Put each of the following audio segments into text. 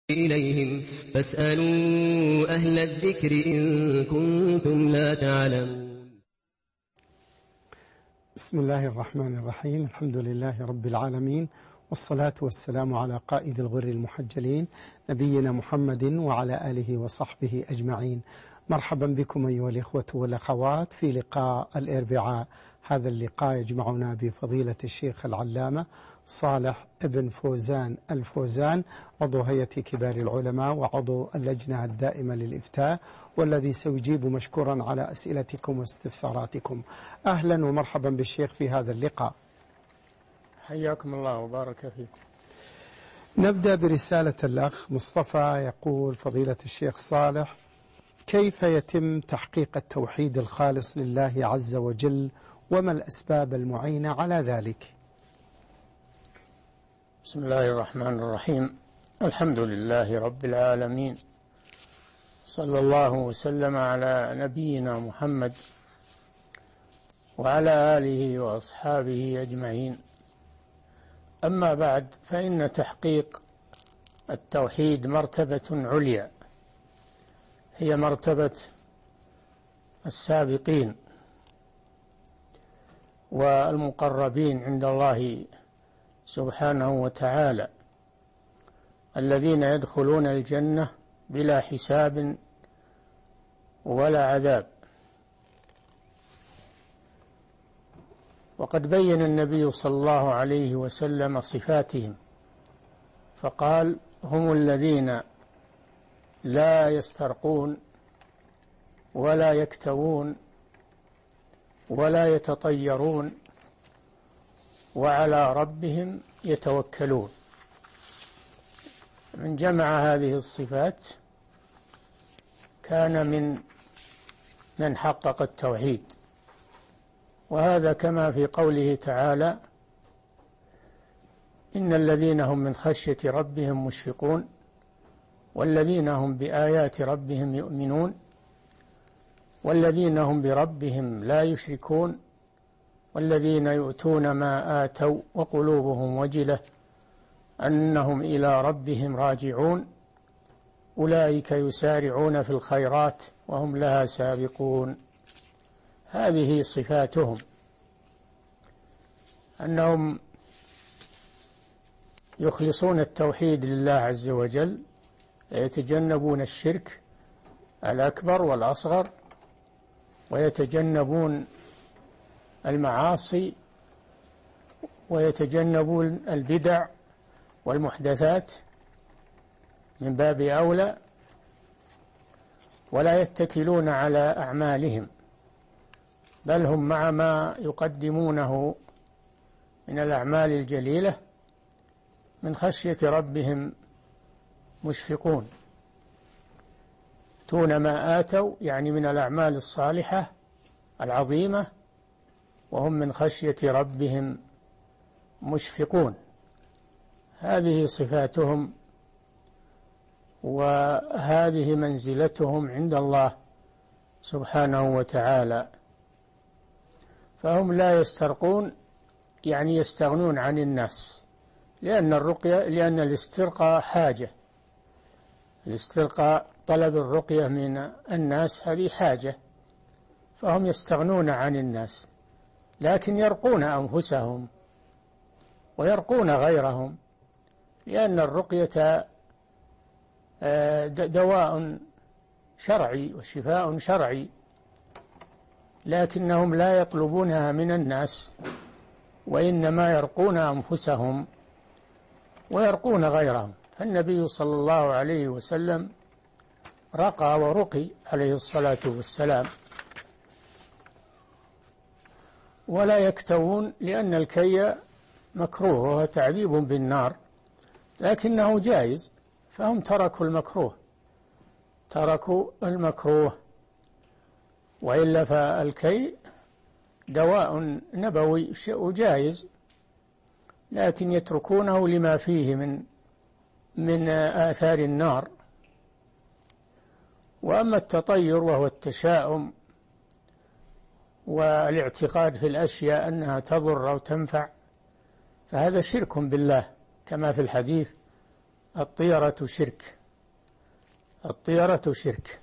إليهم فاسألوا أهل الذكر إن كنتم لا تعلمون. بسم الله الرحمن الرحيم. الحمد لله رب العالمين، والصلاة والسلام على قائد الغر المحجلين نبينا محمد وعلى آله وصحبه أجمعين. مرحبا بكم أيها الإخوة والأخوات في لقاء الأربعاء. هذا اللقاء يجمعنا بفضيلة الشيخ العلامة صالح ابن فوزان الفوزان، عضو هيئة كبار العلماء وعضو اللجنة الدائمة للإفتاء، والذي سيجيب مشكورا على أسئلتكم واستفساراتكم. أهلا ومرحبا بالشيخ في هذا اللقاء. حياكم الله وبارك فيكم. نبدأ برسالة الأخ مصطفى، يقول: فضيلة الشيخ صالح، كيف يتم تحقيق التوحيد الخالص لله عز وجل، وما الأسباب المعينة على ذلك؟ بسم الله الرحمن الرحيم. الحمد لله رب العالمين، صلى الله وسلم على نبينا محمد وعلى آله وأصحابه أجمعين. أما بعد، فإن تحقيق التوحيد مرتبة عليا، هي مرتبة السابقين والمقربين عند الله سبحانه وتعالى، الذين يدخلون الجنة بلا حساب ولا عذاب. وقد بين النبي صلى الله عليه وسلم صفاتهم فقال: هم الذين لا يسترقون ولا يكتوون ولا يتطيرون وعلى ربهم يتوكلون. من جمع هذه الصفات كان من حقق التوحيد، وهذا كما في قوله تعالى: إن الذين هم من خشية ربهم مشفقون والذين هم بآيات ربهم يؤمنون والذين هم بربهم لا يشركون والذين يؤتون ما آتوا وقلوبهم وجلة أنهم إلى ربهم راجعون أولئك يسارعون في الخيرات وهم لها سابقون. هذه صفاتهم، أنهم يخلصون التوحيد لله عز وجل، يتجنبون الشرك الأكبر والأصغر، ويتجنبون المعاصي، ويتجنبون البدع والمحدثات من باب أولى، ولا يتكلون على أعمالهم، بل هم مع ما يقدمونه من الأعمال الجليلة من خشية ربهم مشفقون. يؤتون ما آتوا يعني من الأعمال الصالحة العظيمة، وهم من خشية ربهم مشفقون. هذه صفاتهم، وهذه منزلتهم عند الله سبحانه وتعالى. فهم لا يسترقون يعني يستغنون عن الناس، لأن الاسترقاء حاجة، الاسترقاء طلب الرقية من الناس هذه حاجة، فهم يستغنون عن الناس، لكن يرقون أنفسهم ويرقون غيرهم، لأن الرقية دواء شرعي وشفاء شرعي، لكنهم لا يطلبونها من الناس، وإنما يرقون أنفسهم ويرقون غيرهم. فالنبي صلى الله عليه وسلم رقى ورقي عليه الصلاة والسلام. ولا يكتوون، لأن الكي مكروه وهو تعذيب بالنار، لكنه جائز، فهم تركوا المكروه، وإلا فالكي دواء نبوي وجائز، لكن يتركونه لما فيه من آثار النار. وأما التطير وهو التشاؤم والاعتقاد في الأشياء أنها تضر أو تنفع، فهذا شرك بالله، كما في الحديث: الطيرة شرك. الطيرة شرك،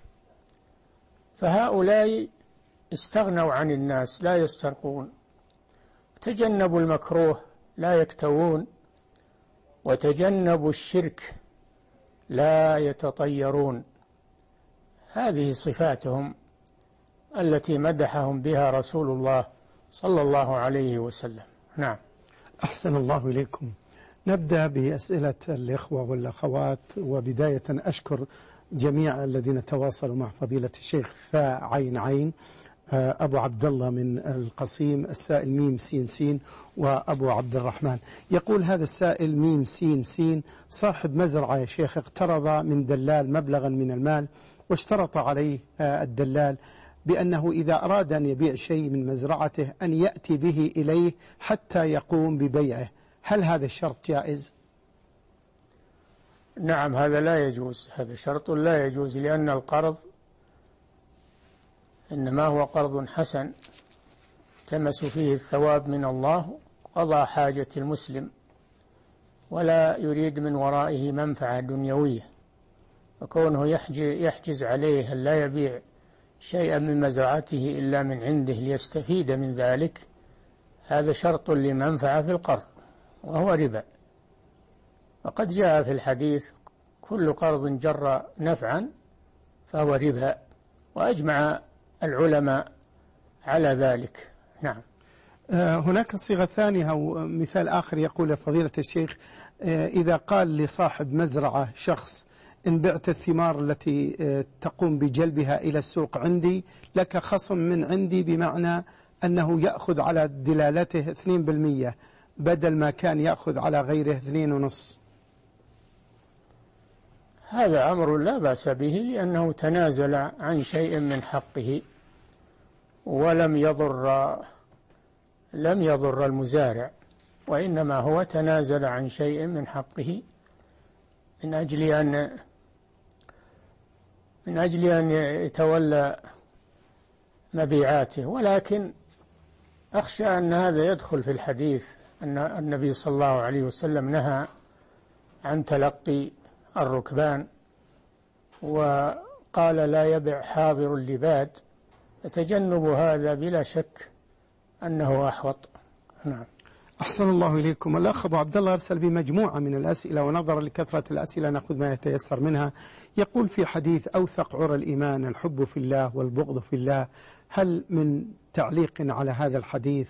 فهؤلاء استغنوا عن الناس، لا يسترقون، تجنبوا المكروه لا يكتوون، وتجنبوا الشرك لا يتطيرون. هذه صفاتهم التي مدحهم بها رسول الله صلى الله عليه وسلم. نعم. أحسن الله إليكم. نبدأ بأسئلة الإخوة والأخوات، وبداية أشكر جميع الذين تواصلوا مع فضيلة الشيخ فاء عين عين، أبو عبد الله من القصيم، السائل ميم سين سين، وأبو عبد الرحمن. يقول هذا السائل ميم سين سين: صاحب مزرعة يا شيخ اقترض من دلال مبلغا من المال، واشترط عليه الدلال بأنه إذا أراد أن يبيع شيء من مزرعته أن يأتي به إليه حتى يقوم ببيعه، هل هذا الشرط جائز؟ نعم، هذا لا يجوز، هذا شرط لا يجوز، لأن القرض إنما هو قرض حسن تمس فيه الثواب من الله، قضى حاجة المسلم ولا يريد من ورائه منفعة دنيوية، وكونه يحجز عليه أن لا يبيع شيئا من مزرعته إلا من عنده ليستفيد من ذلك، هذا شرط لمنفعة في القرض وهو ربا. وقد جاء في الحديث: كل قرض جر نفعا فهو ربا، وأجمع العلماء على ذلك. نعم. هناك صيغة ثانية أو مثال آخر، يقول فضيلة الشيخ: إذا قال لصاحب مزرعة شخص: إن بعت الثمار التي تقوم بجلبها إلى السوق عندي لك خصم من عندي، بمعنى أنه يأخذ على دلالته 2% بدل ما كان يأخذ على غيره 2.5%. هذا أمر لا بأس به، لأنه تنازل عن شيء من حقه ولم يضر المزارع، وإنما هو تنازل عن شيء من حقه من أجل أن يتولى مبيعاته. ولكن أخشى أن هذا يدخل في الحديث أن النبي صلى الله عليه وسلم نهى عن تلقي الركبان، وقال: لا يبع حاضر اللباد، فتجنب هذا بلا شك أنه أحوط. نعم. أحسن الله إليكم. الأخ أبو عبد الله أرسل بمجموعة من الأسئلة، ونظرا لكثرة الأسئلة نأخذ ما يتيسر منها. يقول: في حديث أوثق عرى الإيمان الحب في الله والبغض في الله، هل من تعليق على هذا الحديث؟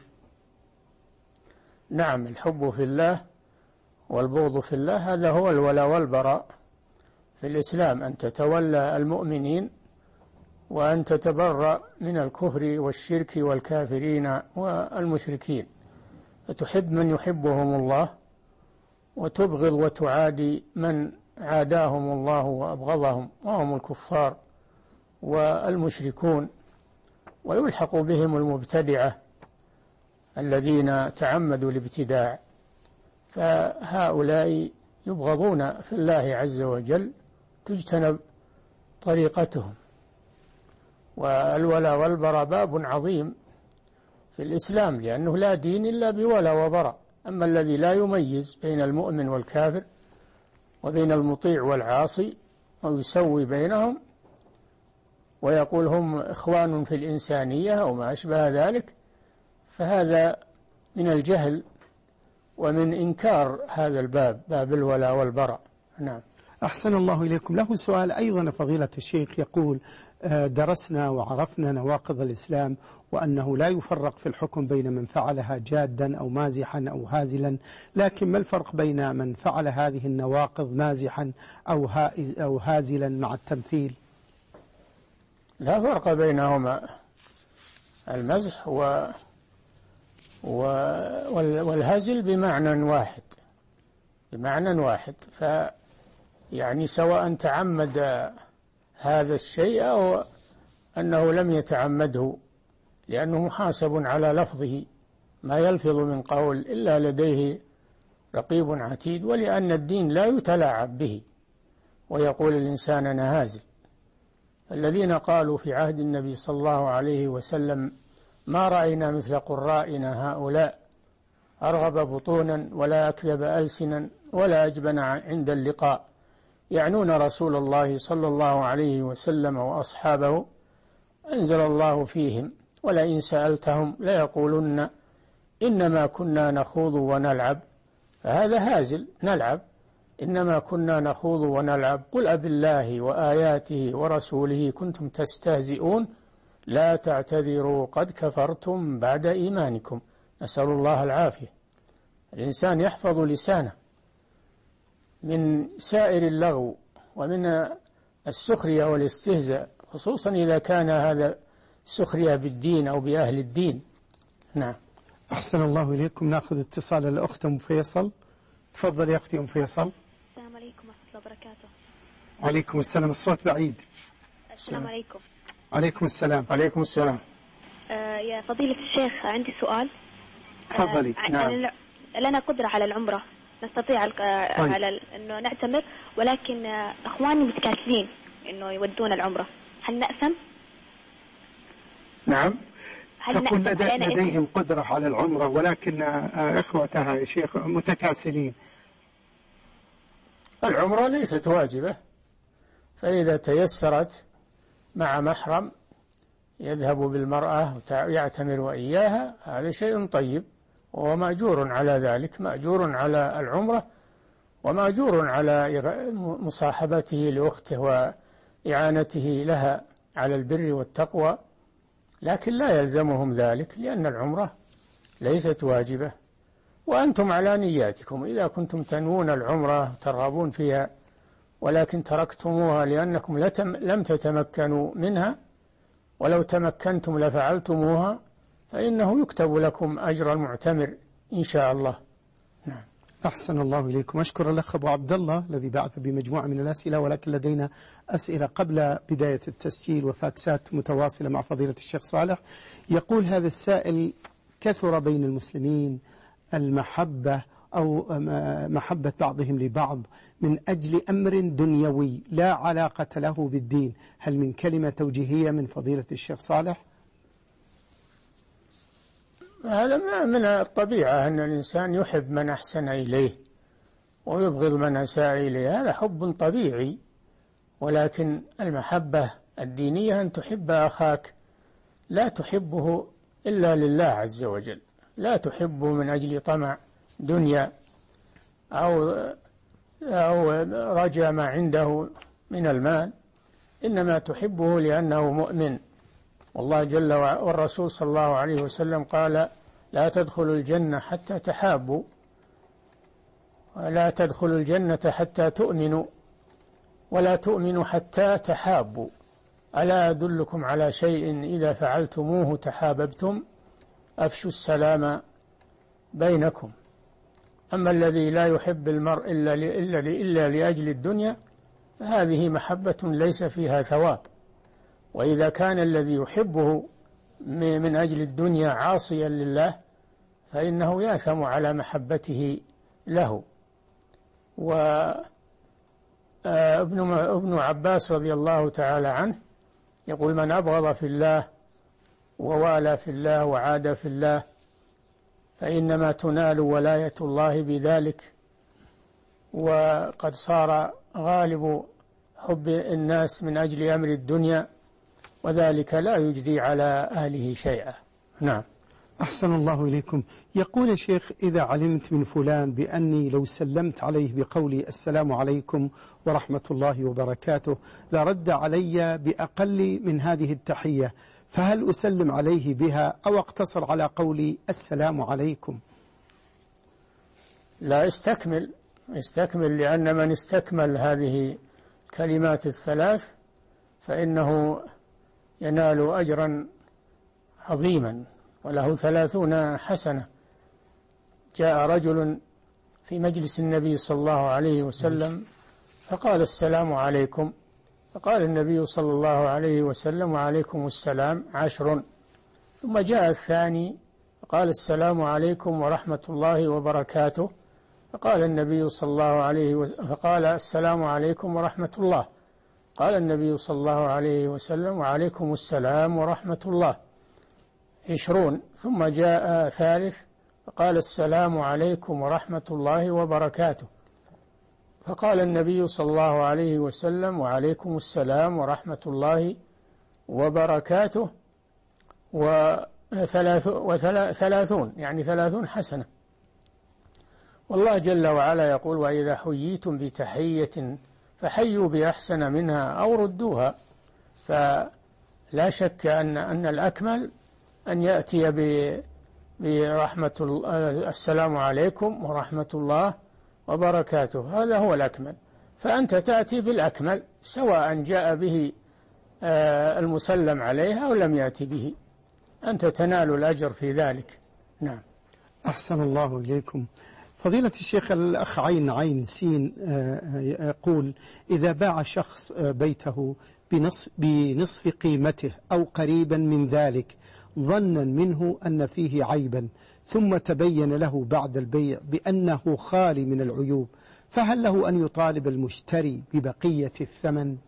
نعم، الحب في الله والبغض في الله هذا هو الولاء والبراء في الإسلام، أن تتولى المؤمنين وأن تتبرأ من الكفر والشرك والكافرين والمشركين، فتحب من يحبهم الله وتبغض وتعادي من عاداهم الله وأبغضهم، وهم الكفار والمشركون، ويلحق بهم المبتدعة الذين تعمدوا الابتداع، فهؤلاء يبغضون في الله عز وجل، تجتنب طريقتهم. والولاء والبراء باب عظيم في الإسلام، لأنه لا دين إلا بولاء وبراء. أما الذي لا يميز بين المؤمن والكافر وبين المطيع والعاصي ويسوي بينهم ويقول هم إخوان في الإنسانية أو ما أشبه ذلك، فهذا من الجهل ومن إنكار هذا الباب، باب الولاء والبراء. نعم. أحسن الله إليكم. له سؤال أيضا فضيلة الشيخ، يقول: درسنا وعرفنا نواقض الإسلام، وأنه لا يفرق في الحكم بين من فعلها جادا أو مازحا أو هازلا، لكن ما الفرق بين من فعل هذه النواقض مازحا أو هازلا مع التمثيل؟ لا فرق بينهما، المزح والهزل بمعنى واحد، فيعني سواء تعمد هذا الشيء أو أنه لم يتعمده، لأنه محاسب على لفظه، ما يلفظ من قول إلا لديه رقيب عتيد، ولأن الدين لا يتلاعب به ويقول الإنسان أنا هازل. الذين قالوا في عهد النبي صلى الله عليه وسلم: ما رأينا مثل قرائنا هؤلاء، أرغب بطونا ولا أكذب ألسنا ولا أجبن عند اللقاء، يعنون رسول الله صلى الله عليه وسلم وأصحابه أنزل الله فيهم: ولئن سألتهم ليقولن إنما كنا نخوض ونلعب. فهذا هازل، نلعب، إنما كنا نخوض ونلعب. قل أبالله وآياته ورسوله كنتم تستهزئون لا تعتذروا قد كفرتم بعد إيمانكم. نسأل الله العافية. الإنسان يحفظ لسانه من سائر اللغو ومن السخرية والاستهزاء، خصوصا إذا كان هذا سخرية بالدين أو بأهل الدين. نعم. أحسن الله إليكم. نأخذ اتصال الأخت أم فيصل. تفضل يا أختي أم فيصل. السلام عليكم ورحمة الله وبركاته. وعليكم السلام. الصوت بعيد. السلام عليكم. عليكم السلام. عليكم السلام. يا فضيلة الشيخ، عندي سؤال. تفضلي. نعم. لنا قدرة على العمرة، نستطيع على إنه نعتمر، ولكن إخواني متكاسلين إنه يودون العمرة، هل نأثم؟ نعم. تقول لديهم قدرة على العمرة ولكن إخوتها يا شيخ متكاسلين. العمرة ليست واجبة، فإذا تيسرت مع محرم يذهب بالمرأة ويعتمر وإياها، هذا شيء طيب، وهو مأجور على ذلك، مأجور على العمرة ومأجور على مصاحبته لأخته وإعانته لها على البر والتقوى، لكن لا يلزمهم ذلك لأن العمرة ليست واجبة. وأنتم على نياتكم، إذا كنتم تنوون العمرة ترغبون فيها ولكن تركتموها لأنكم لم تتمكنوا منها، ولو تمكنتم لفعلتموها، فإنه يكتب لكم أجر المعتمر إن شاء الله. نعم. أحسن الله إليكم. أشكر الأخ أبو عبد الله الذي بعث بمجموعة من الأسئلة، ولكن لدينا أسئلة قبل بداية التسجيل وفاكسات متواصلة مع فضيلة الشيخ صالح. يقول هذا السائل: كثر بين المسلمين المحبة أو محبة بعضهم لبعض من أجل أمر دنيوي لا علاقة له بالدين، هل من كلمة توجيهية من فضيلة الشيخ صالح؟ هذا من الطبيعة أن الإنسان يحب من أحسن إليه ويبغض من أساء إليه، هذا حب طبيعي، ولكن المحبة الدينية أن تحب أخاك لا تحبه إلا لله عز وجل، لا تحبه من أجل طمع دنيا أو رجاء ما عنده من المال، إنما تحبه لأنه مؤمن. والله جل وعلا والرسول صلى الله عليه وسلم قال: لا تدخلوا الجنة حتى تحابوا، ولا تدخلوا الجنة حتى تؤمنوا، ولا تؤمنوا حتى تحابوا. ألا أدلكم على شيء إذا فعلتموه تحاببتم؟ أفشوا السلام بينكم. أما الذي لا يحب المرء إلا لأجل الدنيا فهذه محبة ليس فيها ثواب. وإذا كان الذي يحبه من أجل الدنيا عاصيا لله فإنه يأثم على محبته له. وابن عباس رضي الله تعالى عنه يقول: من أبغض في الله ووالى في الله وعاد في الله فإنما تنال ولاية الله بذلك. وقد صار غالب حب الناس من أجل أمر الدنيا، وذلك لا يجدي على أهله شيئا. نعم. أحسن الله إليكم. يقول الشيخ: إذا علمت من فلان بأني لو سلمت عليه بقولي السلام عليكم ورحمة الله وبركاته لرد علي بأقل من هذه التحية، فهل أسلم عليه بها أو أقتصر على قولي السلام عليكم؟ لا، استكمل، لأن من استكمل هذه الكلمات الثلاث فإنه ينال أجرا عظيما وله 30 حسنة. جاء رجل في مجلس النبي صلى الله عليه وسلم فقال: السلام عليكم. فقال النبي صلى الله عليه وسلم: وعليكم السلام 10. ثم جاء الثاني فقال: السلام عليكم ورحمة الله وبركاته. فقال النبي صلى الله عليه وسلم فقال: السلام عليكم ورحمة الله. قال النبي صلى الله عليه وسلم: وعليكم السلام ورحمة الله 20. ثم جاء ثالث فقال: السلام عليكم ورحمة الله وبركاته. فقال النبي صلى الله عليه وسلم: وعليكم السلام ورحمة الله وبركاته، وثلاثون يعني 30 حسنة. والله جل وعلا يقول: وإذا حييتم بتحية فحيوا بأحسن منها أو ردوها. فلا شك أن الأكمل أن يأتي برحمة السلام عليكم ورحمة الله وبركاته، هذا هو الأكمل. فأنت تأتي بالأكمل سواء جاء به المسلم عليه أو لم يأتي به، أنت تنال الأجر في ذلك. نعم. أحسن الله إليكم. فضيلة الشيخ، الأخ عين سين يقول: إذا باع شخص بيته بنصف قيمته أو قريبا من ذلك ظنا منه أن فيه عيبا، ثم تبين له بعد البيع بأنه خالي من العيوب، فهل له أن يطالب المشتري ببقية الثمن؟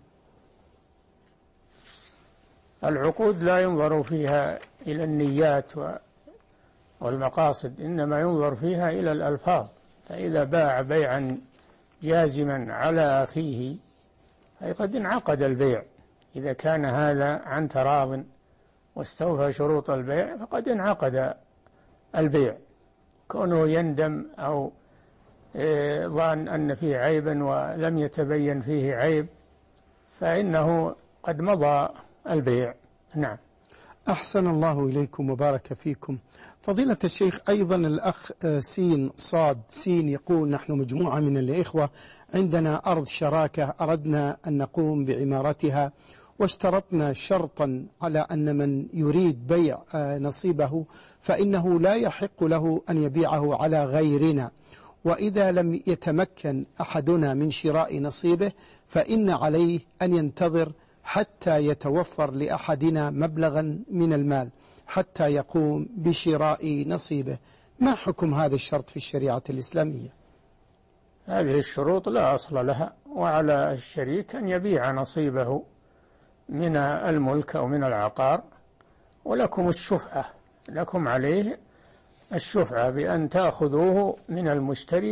العقود لا ينظر فيها إلى النيات والمقاصد، إنما ينظر فيها إلى الألفاظ. فإذا باع بيعا جازما على أخيه أي قد انعقد البيع. إذا كان هذا عن تراض واستوفى شروط البيع فقد انعقد البيع. كونه يندم أو ظن أن فيه عيبا ولم يتبين فيه عيب فإنه قد مضى البيع. نعم. أحسن الله إليكم وبارك فيكم. فضيلة الشيخ، أيضا الأخ سين صاد سين يقول: نحن مجموعة من الإخوة عندنا أرض شراكة، أردنا أن نقوم بعمارتها، واشترطنا شرطا على أن من يريد بيع نصيبه فإنه لا يحق له أن يبيعه على غيرنا، وإذا لم يتمكن أحدنا من شراء نصيبه فإن عليه أن ينتظر حتى يتوفر لأحدنا مبلغا من المال حتى يقوم بشراء نصيبه. ما حكم هذا الشرط في الشريعة الإسلامية؟ هذه الشروط لا أصل لها، وعلى الشريك أن يبيع نصيبه من الملك أو من العقار، ولكم الشفعة، لكم عليه الشفعة بأن تأخذوه من المشتري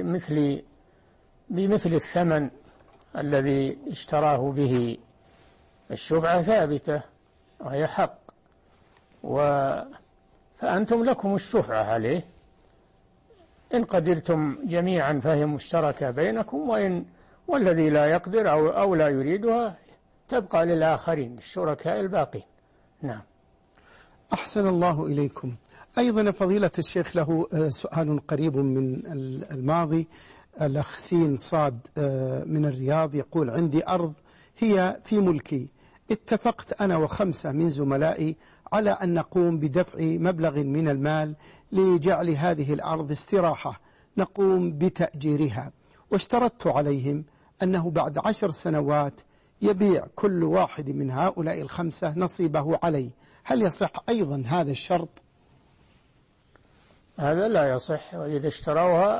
بمثل الثمن الذي اشتراه به. الشفعة ثابتة وهي حق، فأنتم لكم الشفعة عليه إن قدرتم جميعا، فهي مشتركة بينكم، والذي لا يقدر أو لا يريدها تبقى للآخرين الشركاء الباقين. نعم. أحسن الله إليكم. أيضا فضيلة الشيخ له سؤال قريب من الماضي. الأخ سين صاد من الرياض يقول: عندي أرض هي في ملكي، اتفقت أنا و5 من زملائي على أن نقوم بدفع مبلغ من المال لجعل هذه الأرض استراحة نقوم بتأجيرها، واشترطت عليهم أنه بعد 10 سنوات يبيع كل واحد من هؤلاء ال5 نصيبه علي. هل يصح أيضا هذا الشرط؟ هذا لا يصح. وإذا اشتروها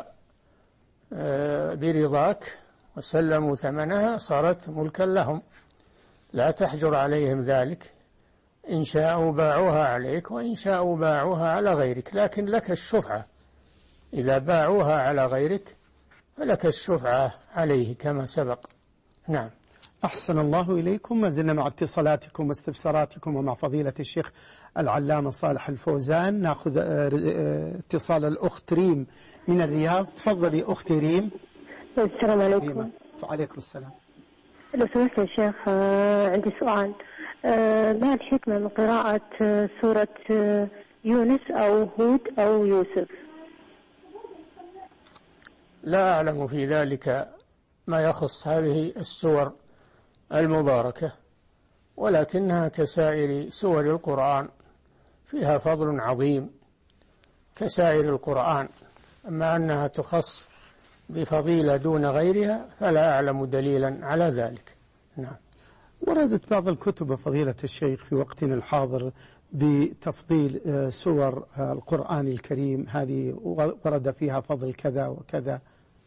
برضاك وسلموا ثمنها صارت ملكا لهم، لا تحجر عليهم ذلك. إن شاءوا باعوها عليك وإن شاءوا باعوها على غيرك، لكن لك الشفعة. إذا باعوها على غيرك فلك الشفعة عليه كما سبق. نعم. أحسن الله إليكم. ما زلنا مع اتصالاتكم واستفساراتكم ومع فضيلة الشيخ العلامة صالح الفوزان. نأخذ اتصال الأخت ريم من الرياض. تفضلي أختي ريم. السلام عليكم. وعليكم السلام. لو سمحت يا شيخ، عندي سؤال. ما الحكمة من قراءة سورة يونس أو هود أو يوسف؟ لا أعلم في ذلك ما يخص هذه السور المباركة، ولكنها كسائر سور القرآن فيها فضل عظيم كسائر القرآن. أما أنها تخص بفضيلة دون غيرها فلا أعلم دليلا على ذلك. نعم. وردت بعض الكتب فضيلة الشيخ في وقتنا الحاضر بتفضيل سور القرآن الكريم، هذه ورد فيها فضل كذا وكذا.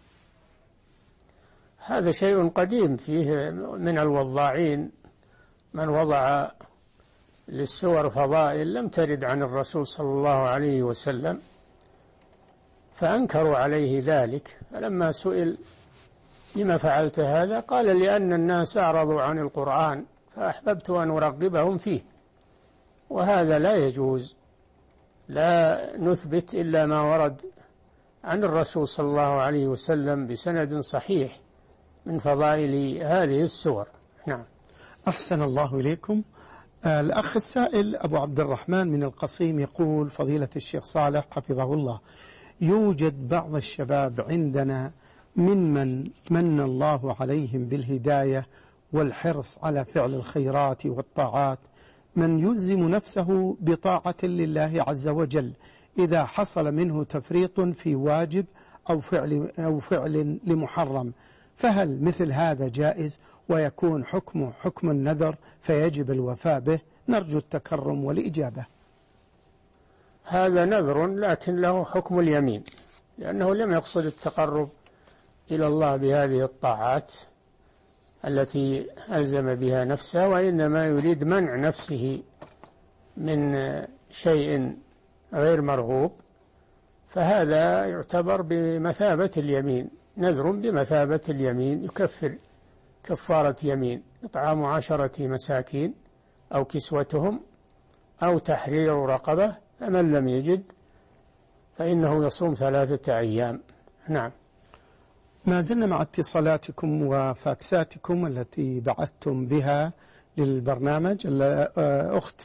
هذا شيء قديم، فيه من الوضاعين من وضع للسور فضائل لم ترد عن الرسول صلى الله عليه وسلم، فأنكروا عليه ذلك. فلما سئل لما فعلت هذا؟ قال لأن الناس أعرضوا عن القرآن فأحببت أن أرغبهم فيه، وهذا لا يجوز. لا نثبت إلا ما ورد عن الرسول صلى الله عليه وسلم بسند صحيح من فضائل هذه السور. نعم. أحسن الله إليكم. الأخ السائل أبو عبد الرحمن من القصيم يقول: فضيلة الشيخ صالح حفظه الله، يوجد بعض الشباب عندنا ممن من الله عليهم بالهداية والحرص على فعل الخيرات والطاعات، من يلزم نفسه بطاعة لله عز وجل إذا حصل منه تفريط في واجب أو فعل لمحرم، فهل مثل هذا جائز ويكون حكمه حكم النذر فيجب الوفاء به؟ نرجو التكرم والإجابة. هذا نذر لكن له حكم اليمين، لأنه لم يقصد التقرب إلى الله بهذه الطاعات التي ألزم بها نفسه، وإنما يريد منع نفسه من شيء غير مرغوب، فهذا يعتبر بمثابة اليمين، نذر بمثابة اليمين، يكفر كفارة يمين، إطعام 10 مساكين أو كسوتهم أو تحرير رقبة، فمن لم يجد فإنه يصوم 3 أيام. نعم. ما زلنا مع اتصالاتكم وفاكساتكم التي بعثتم بها للبرنامج. أخت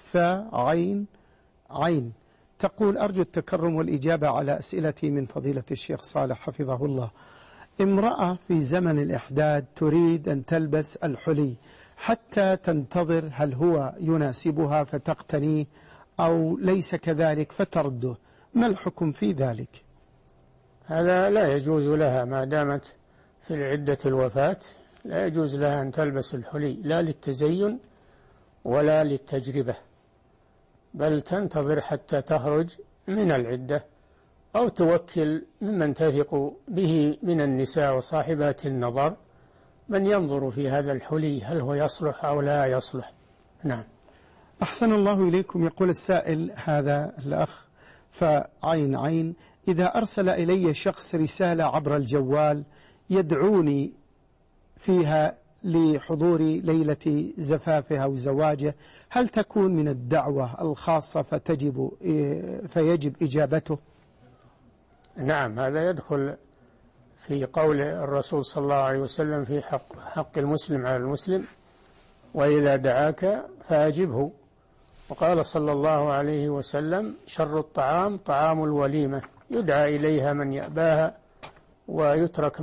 عين تقول: أرجو التكرم والإجابة على أسئلتي من فضيلة الشيخ صالح حفظه الله. امرأة في زمن الإحداد تريد أن تلبس الحلي حتى تنتظر هل هو يناسبها فتقتنيه أو ليس كذلك فترده، ما الحكم في ذلك؟ هذا لا يجوز لها ما دامت في عدة الوفاة، لا يجوز لها أن تلبس الحلي لا للتزين ولا للتجربة، بل تنتظر حتى تخرج من العدة أو توكل ممن تثق به من النساء وصاحبات النظر من ينظر في هذا الحلي هل هو يصلح أو لا يصلح. نعم. أحسن الله إليكم. يقول السائل هذا الأخ فعين: إذا أرسل إلي شخص رسالة عبر الجوال يدعوني فيها لحضور ليلة زفافه أو زواجه، هل تكون من الدعوة الخاصة فيجب إجابته؟ نعم، هذا يدخل في قول الرسول صلى الله عليه وسلم في حق المسلم على المسلم: وإذا دعاك فأجبه. وقال صلى الله عليه وسلم: شر الطعام طعام الوليمة، يدعى إليها من يأباها ويترك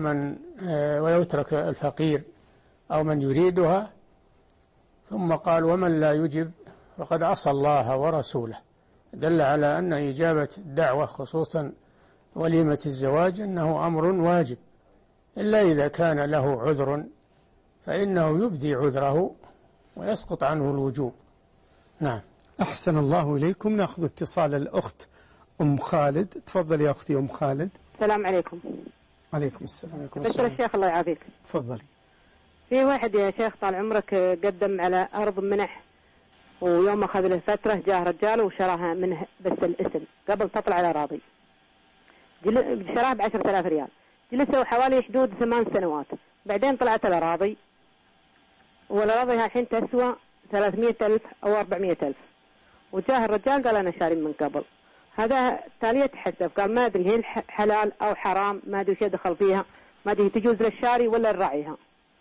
الفقير أو من يريدها. ثم قال: ومن لا يجب فقد عصى الله ورسوله. دل على أن إجابة الدعوة خصوصا وليمة الزواج أنه أمر واجب، إلا إذا كان له عذر فإنه يبدي عذره ويسقط عنه الوجوب. نعم. أحسن الله إليكم. نأخذ اتصال الأخت أم خالد. تفضل يا أختي أم خالد. السلام عليكم. عليكم السلام. دكتور الشيخ الله يعافيك. تفضلي. في واحد يا شيخ طال عمرك قدم على أرض منح، ويوم أخذ له فترة جاء رجال وشراها منه بس الاسم قبل تطلع على راضي، شراها ب10,000 ريال، جلسوا حوالي حدود 8 سنوات، بعدين طلعت الأراضي، والأراضي الحين تسوى 300,000 أو 400,000، وجاه الرجال قال أنا شاري من قبل. هذا تالية حسب، قال ما أدري هي حلال أو حرام، ما أدري وش يدخل فيها، ما أدري تجوز للشاري ولا الراعيها.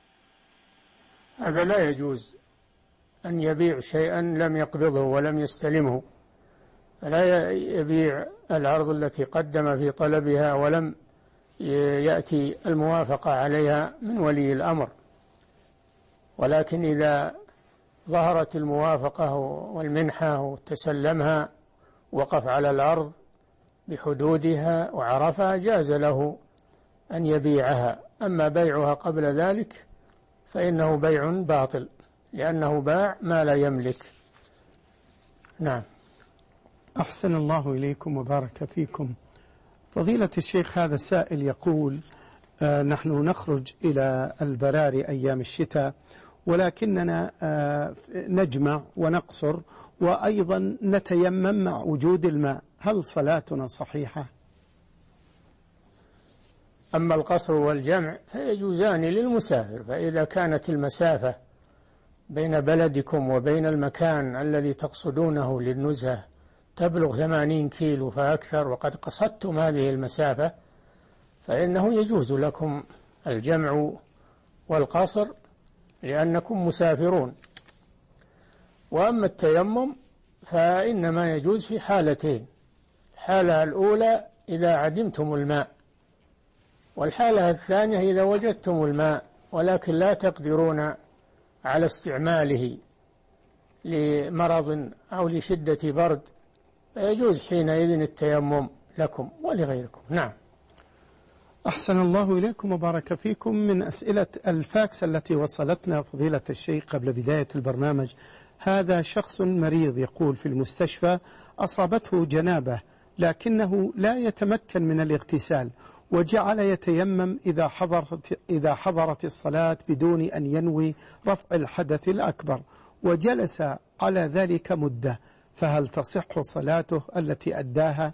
هذا لا يجوز أن يبيع شيئا لم يقبضه ولم يستلمه، لا يبيع الأرض التي قدم في طلبها ولم يأتي الموافقة عليها من ولي الأمر، ولكن إذا ظهرت الموافقة والمنحة وتسلمها وقف على الأرض بحدودها وعرفها جاز له أن يبيعها. أما بيعها قبل ذلك فإنه بيع باطل، لأنه باع ما لا يملك. نعم. أحسن الله إليكم وبارك فيكم. فضيلة الشيخ هذا السائل يقول: نحن نخرج إلى البراري أيام الشتاء، ولكننا نجمع ونقصر وأيضا نتيمم مع وجود الماء، هل صلاتنا صحيحة؟ أما القصر والجمع فيجوزان للمسافر، فإذا كانت المسافة بين بلدكم وبين المكان الذي تقصدونه للنزهة تبلغ 80 كيلو فأكثر وقد قصدتم هذه المسافة، فإنه يجوز لكم الجمع والقصر لأنكم مسافرون. وأما التيمم فإنما يجوز في حالتين: الحالة الأولى إذا عدمتم الماء، والحالة الثانية إذا وجدتم الماء ولكن لا تقدرون على استعماله لمرض أو لشدة برد، فيجوز حينئذ التيمم لكم ولغيركم. نعم. أحسن الله إليكم وبارك فيكم. من أسئلة الفاكس التي وصلتنا فضيلة الشيخ قبل بداية البرنامج: هذا شخص مريض يقول في المستشفى أصابته جنابة لكنه لا يتمكن من الاغتسال، وجعل يتيمم إذا حضرت الصلاة بدون أن ينوي رفع الحدث الأكبر، وجلس على ذلك مدة، فهل تصح صلاته التي أداها؟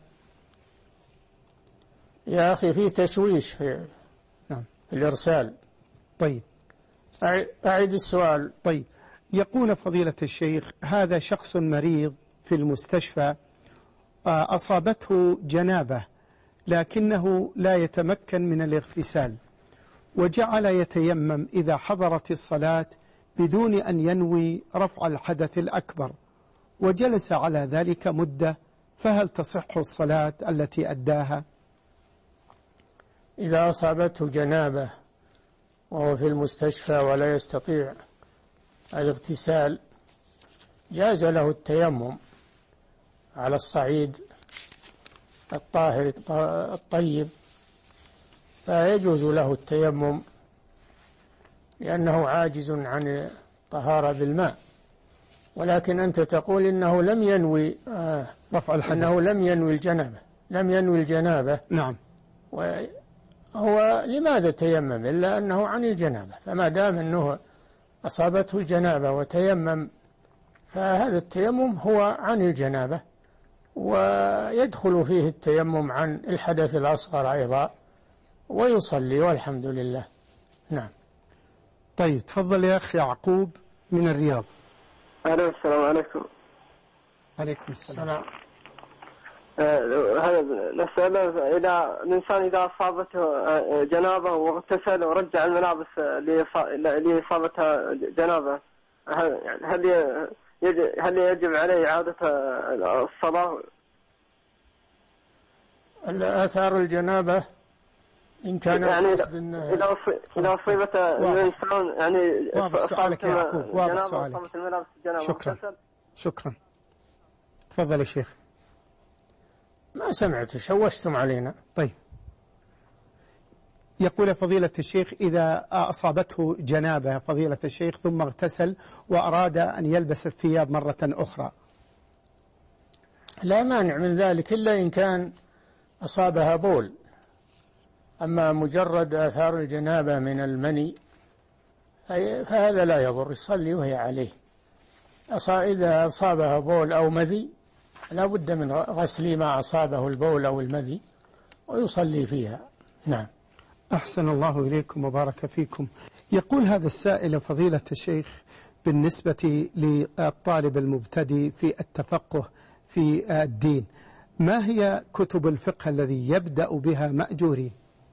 يا أخي في تشويش نعم. في الإرسال. طيب أعيد السؤال. طيب، يقول فضيلة الشيخ: هذا شخص مريض في المستشفى أصابته جنابة لكنه لا يتمكن من الاغتسال، وجعل يتيمم إذا حضرت الصلاة بدون أن ينوي رفع الحدث الأكبر، وجلس على ذلك مدة، فهل تصح الصلاة التي أداها؟ إذا أصابته جنابة وهو في المستشفى ولا يستطيع الاغتسال جاز له التيمم على الصعيد الطاهر الطيب، فيجوز له التيمم لأنه عاجز عن الطهارة بالماء. ولكن أنت تقول إنه لم ينوي رفع الحدث، إنه لم ينوي الجنابة، لم ينوي الجنابة. نعم. وهو لماذا تيمم إلا أنه عن الجنابة؟ فما دام أنه أصابته الجنابة وتيمم فهذا التيمم هو عن الجنابة، ويدخل فيه التيمم عن الحدث الأصغر أيضا، ويصلي والحمد لله. نعم. طيب، تفضل يا أخي يعقوب من الرياض. السلام عليكم. عليكم السلام. هذا نسأله: إذا الإنسان إذا أصابته جنابة واغتسل ورجع الملابس لإصابتها جنابة، هل يجب عليه إعادة الصلاة؟ آثار الجنابة إن كان يعني إذا أصيبت الإنسان يعني واضح سؤالك يا يعقوب، واضح سؤالك. شكرا. تفضل يا شيخ. ما سمعت، شوشتم علينا. طيب، يقول فضيلة الشيخ: إذا أصابته جنابة فضيلة الشيخ ثم اغتسل وأراد أن يلبس الثياب مرة أخرى، لا مانع من ذلك إلا إن كان أصابها بول. أما مجرد آثار الجنابة من المني فهذا لا يضر، يصلي وهي عليه. إذا أصابها بول أو مذي لا بد من غسل ما أصابه البول أو المذي ويصلي فيها. نعم. أحسن الله إليكم وبارك فيكم. يقول هذا السائل: فضيلة الشيخ، بالنسبة للطالب المبتدئ في التفقه في الدين، ما هي كتب الفقه الذي يبدأ بها مأجورين؟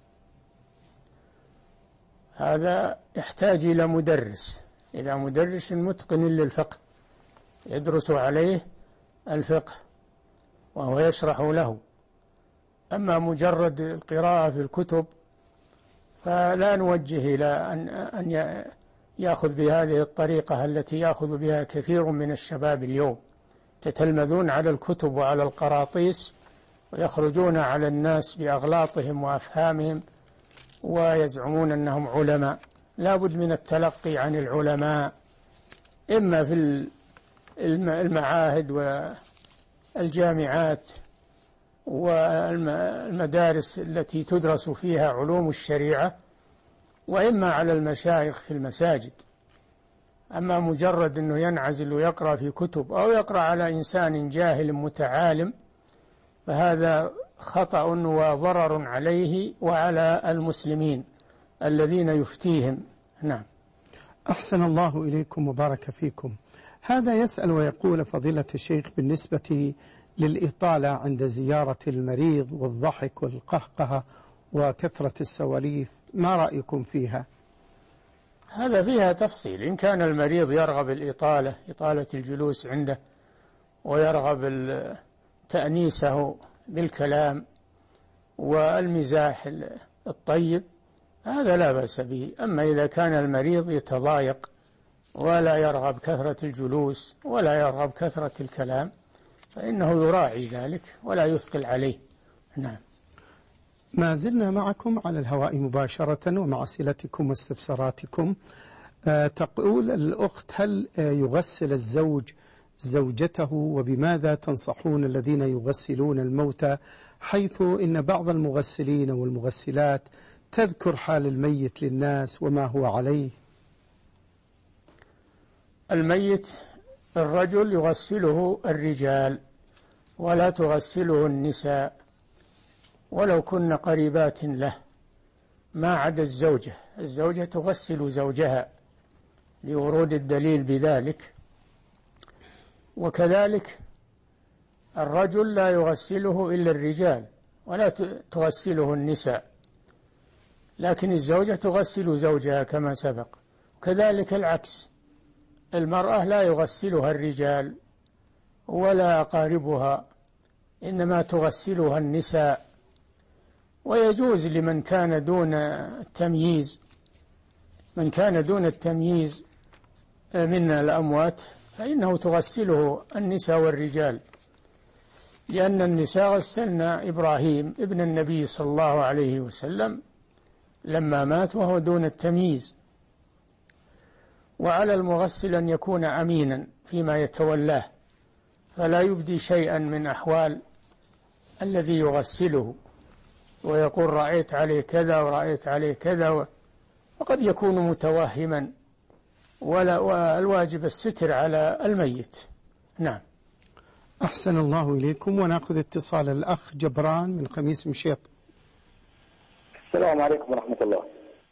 هذا يحتاج إلى مدرس متقن للفقه يدرس عليه الفقه وهو يشرح له. أما مجرد القراءة في الكتب فلا نوجه إلى أن يأخذ بهذه الطريقة التي يأخذ بها كثير من الشباب اليوم، يتتلمذون على الكتب وعلى القراطيس ويخرجون على الناس بأغلاطهم وأفهامهم ويزعمون أنهم علماء. لا بد من التلقي عن العلماء، إما في المعاهد والجامعات والمدارس التي تدرس فيها علوم الشريعة، وإما على المشايخ في المساجد. أما مجرد أنه ينعزل ويقرأ في كتب أو يقرأ على إنسان جاهل متعالم فهذا خطأ وضرر عليه وعلى المسلمين الذين يفتيهم. نعم. أحسن الله إليكم وبارك فيكم. هذا يسأل ويقول: فضيلة الشيخ، بالنسبة للإطالة عند زيارة المريض والضحك والقهقهة وكثرة السواليف، ما رأيكم فيها؟ هذا فيها تفصيل. إن كان المريض يرغب إطالة الجلوس عنده ويرغب تأنيسه بالكلام والمزاح الطيب، هذا لا بأس به. أما إذا كان المريض يتضايق ولا يرغب كثرة الجلوس ولا يرغب كثرة الكلام، فإنه يراعي ذلك ولا يثقل عليه. نعم. ما زلنا معكم على الهواء مباشرة ومع أسئلتكم واستفساراتكم. تقول الأخت: هل يغسل الزوج زوجته، وبماذا تنصحون الذين يغسلون الموتى، حيث إن بعض المغسلين والمغسلات تذكر حال الميت للناس وما هو عليه؟ الميت الرجل يغسله الرجال ولا تغسله النساء، ولو كن قريبات له، ما عدا الزوجة. الزوجة تغسل زوجها لورود الدليل بذلك. وكذلك الرجل لا يغسله إلا الرجال ولا تغسله النساء، لكن الزوجة تغسل زوجها كما سبق. كذلك العكس، المرأة لا يغسلها الرجال ولا أقاربها، إنما تغسلها النساء. ويجوز لمن كان دون التمييز، من كان دون التمييز من الأموات، فإنه تغسله النساء والرجال، لأن النساء غسلن إبراهيم ابن النبي صلى الله عليه وسلم لما مات وهو دون التمييز. وعلى المغسل أن يكون أمينا فيما يتولاه، فلا يبدي شيئا من أحوال الذي يغسله ويقول رأيت عليه كذا ورأيت عليه كذا، وقد يكون متوهما، والواجب الستر على الميت. نعم. أحسن الله إليكم. ونأخذ اتصال الأخ جبران من خميس مشيط. السلام عليكم ورحمة الله.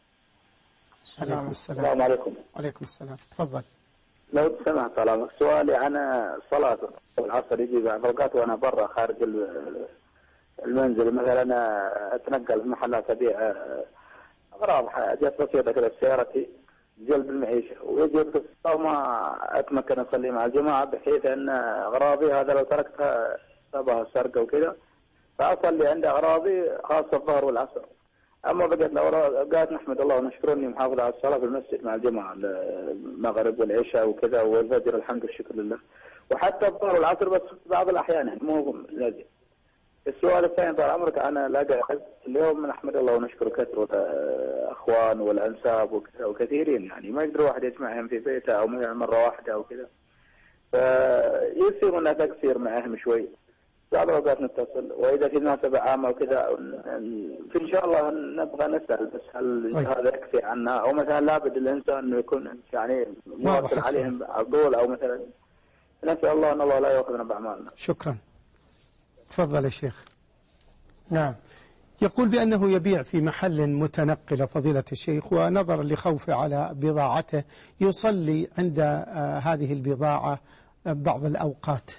السلام عليكم. عليكم السلام. تفضل. لو سمحت كلامك، سؤالي عن صلاة العصر يجي بعد أوقات وأنا برا خارج المنزل، مثلا أنا أتنقل في محلات أبيع أغراض حاجات بسيطة كذا بسيارتي، جلب المعيشة، ويجي وقت الصلاة وما أتمكن أصلي مع الجماعة، بحيث أن أغراضي هذا لو تركتها شبه سرقة وكذا، فأصلي عند أغراضي خاصة الظهر والعصر. أما بقيت الأوقات نحمد الله ونشكر إني محافظ على الصلاة في المسجد مع الجماعة، المغرب والعشاء وكذا والفجر الحمد والشكر لله، وحتى الظهر والعصر بس بعض الأحيان، يعني مو لازم. السؤال الثاني طال عمرك، أنا لاقي اليوم نحمد الله ونشكر كثرة الأخوان والأنساب وكذا وكثيرين، يعني ما يقدر واحد يجمعهم في بيته أو مرة واحدة أو كذا، فيصير لنا تقصير معهم شوي. بعض الأوقات نتصل، وإذا في مناسبة عامة وكذا إن شاء الله نبغى نسأل، بس هل هذا يكفي عنا، أو مثلا لابد الإنسان إنه يكون يعني مواصل عليهم عضول، أو مثلا نسأل الله أن الله لا يأخذنا بأعمالنا. شكرا. تفضل يا شيخ. نعم. يقول بأنه يبيع في محل متنقل فضيلة الشيخ، ونظرا لخوفه على بضاعته يصلي عند هذه البضاعة بعض الأوقات.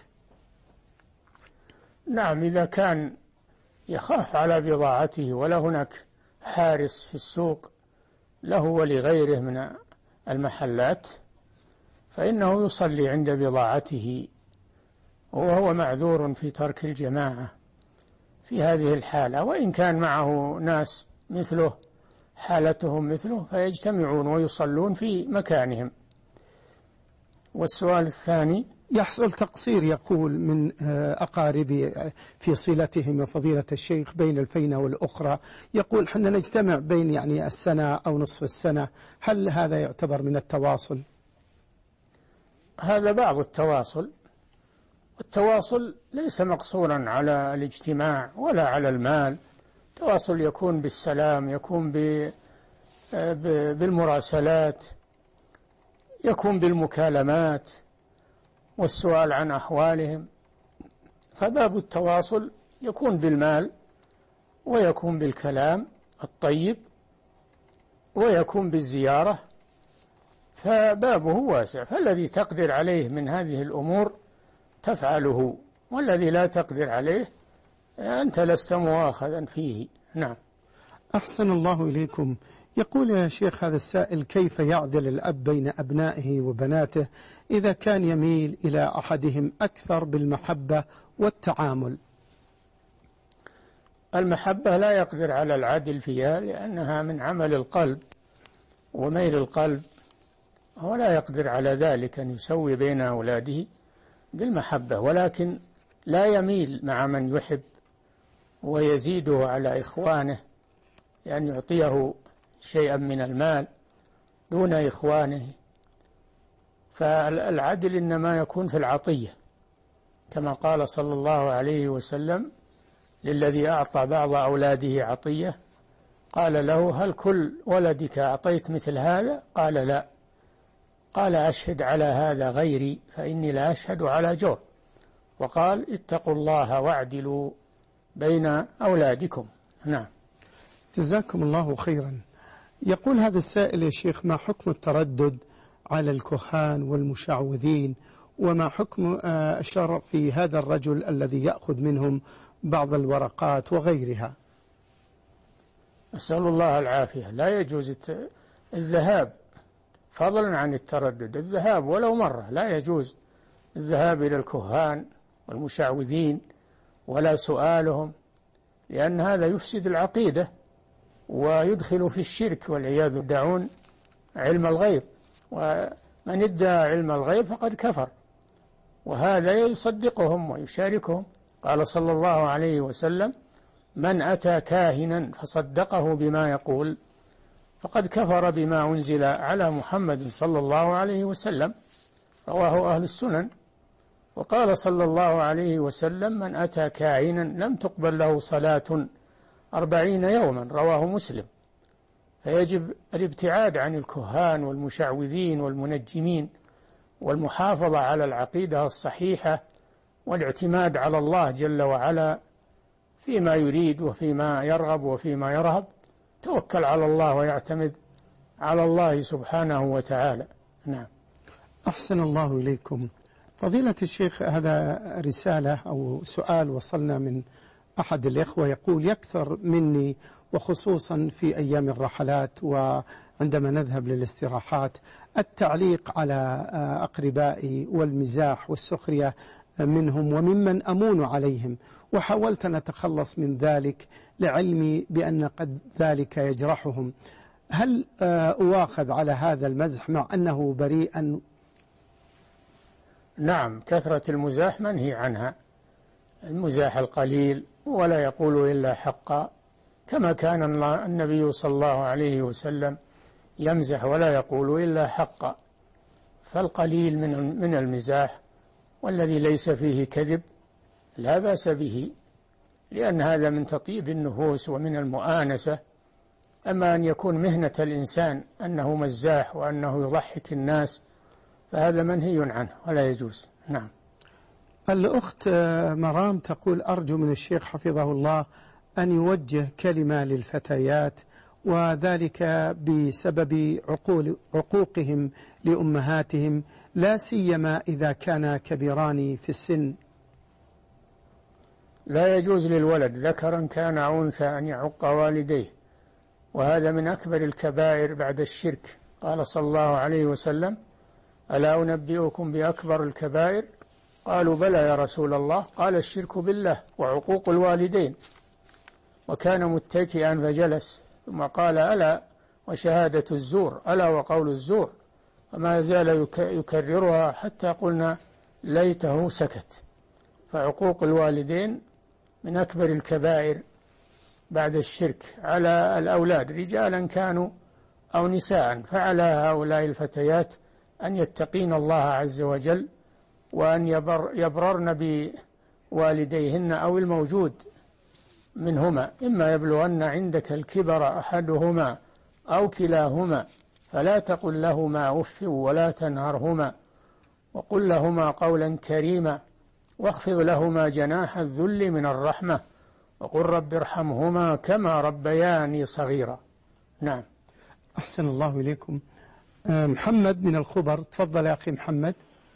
نعم، إذا كان يخاف على بضاعته ولا هناك حارس في السوق له ولغيره من المحلات، فإنه يصلي عند بضاعته، وهو معذور في ترك الجماعة في هذه الحالة. وإن كان معه ناس مثله حالتهم مثله فيجتمعون ويصلون في مكانهم. والسؤال الثاني: يحصل تقصير يقول من أقاربي في صلتهم يا فضيلة الشيخ بين الفينة والأخرى، يقول حنا نجتمع بين يعني السنة أو نصف السنة، هل هذا يعتبر من التواصل؟ هذا بعض التواصل، والتواصل ليس مقصورا على الاجتماع ولا على المال. التواصل يكون بالسلام، يكون بالمراسلات، يكون بالمكالمات والسؤال عن أحوالهم. فباب التواصل يكون بالمال، ويكون بالكلام الطيب، ويكون بالزيارة، فبابه واسع. فالذي تقدر عليه من هذه الأمور تفعله، والذي لا تقدر عليه أنت لست مؤاخذا فيه. نعم. أحسن الله إليكم. يقول يا شيخ هذا السائل: كيف يعدل الأب بين أبنائه وبناته إذا كان يميل إلى أحدهم أكثر بالمحبة والتعامل؟ المحبة لا يقدر على العدل فيها، لأنها من عمل القلب وميل القلب، هو لا يقدر على ذلك أن يسوي بين أولاده بالمحبة، ولكن لا يميل مع من يحب ويزيده على إخوانه، لأن يعطيه شيئا من المال دون إخوانه. فالعدل إنما يكون في العطية، كما قال صلى الله عليه وسلم للذي أعطى بعض أولاده عطية، قال له: هل كل ولدك أعطيت مثل هذا؟ قال: لا. قال: أشهد على هذا غيري فإني لا أشهد على جور. وقال: اتقوا الله واعدلوا بين أولادكم. نعم. جزاكم الله خيرا. يقول هذا السائل: يا شيخ، ما حكم التردد على الكهان والمشعوذين، وما حكم الشرع في هذا الرجل الذي يأخذ منهم بعض الورقات وغيرها؟ أسأل الله العافية. لا يجوز الذهاب، فضلا عن التردد، الذهاب ولو مرة لا يجوز الذهاب إلى الكهان والمشعوذين ولا سؤالهم، لأن هذا يفسد العقيدة ويدخل في الشرك والعياذ. يدعون علم الغيب، ومن ادعى علم الغيب فقد كفر، وهذا يصدقهم ويشاركهم. قال صلى الله عليه وسلم: من أتى كاهنا فصدقه بما يقول فقد كفر بما أنزل على محمد صلى الله عليه وسلم، رواه أهل السنن. وقال صلى الله عليه وسلم: من أتى كاهنا لم تقبل له صلاة 40 يوما، رواه مسلم. فيجب الابتعاد عن الكهان والمشعوذين والمنجمين، والمحافظة على العقيدة الصحيحة، والاعتماد على الله جل وعلا فيما يريد وفيما يرغب وفيما يرهب. توكل على الله ويعتمد على الله سبحانه وتعالى. نعم. أحسن الله إليكم. فضيلة الشيخ، هذا رسالة أو سؤال وصلنا من أحد الإخوة، يقول: يكثر مني وخصوصا في أيام الرحلات وعندما نذهب للاستراحات التعليق على أقربائي والمزاح والسخرية منهم وممن أمون عليهم، وحاولت أن أتخلص من ذلك لعلمي بأن قد ذلك يجرحهم. هل أواخذ على هذا المزح مع أنه بريئا؟ نعم، كثرة المزاح منهي عنها، المزاح القليل ولا يقول إلا حقا، كما كان النبي صلى الله عليه وسلم يمزح ولا يقول إلا حقا. فالقليل من المزاح والذي ليس فيه كذب لا بأس به، لأن هذا من تطيب النفوس ومن المؤانسة. أما أن يكون مهنة الإنسان أنه مزاح وأنه يضحك الناس فهذا منهي عنه ولا يجوز. نعم. الأخت مرام تقول: أرجو من الشيخ حفظه الله أن يوجه كلمة للفتيات، وذلك بسبب عقوقهم لأمهاتهم، لا سيما إذا كان كبيران في السن. لا يجوز للولد ذكرا كان أو أنثى أن يعق والديه، وهذا من أكبر الكبائر بعد الشرك. قال صلى الله عليه وسلم: ألا أنبئكم بأكبر الكبائر؟ قالوا: بلى يا رسول الله. قال: الشرك بالله وعقوق الوالدين. وكان متكئا فجلس، ثم قال: ألا وشهادة الزور، ألا وقول الزور، وما زال يكررها حتى قلنا ليته سكت. فعقوق الوالدين من أكبر الكبائر بعد الشرك على الأولاد، رجالا كانوا أو نساء. فعلى هؤلاء الفتيات أن يتقين الله عز وجل، وأن يبررن بوالديهن أو الموجود منهما، إما يبلغن عندك الكبر أحدهما أو كلاهما فلا تقل لهما أف ولا تنهرهما، وقل لهما قولا كريما، واخفض لهما جناح الذل من الرحمة، وقل رب ارحمهما كما ربياني صغيرا. نعم. أحسن الله إليكم. محمد من الخبر، تفضل يا أخي محمد.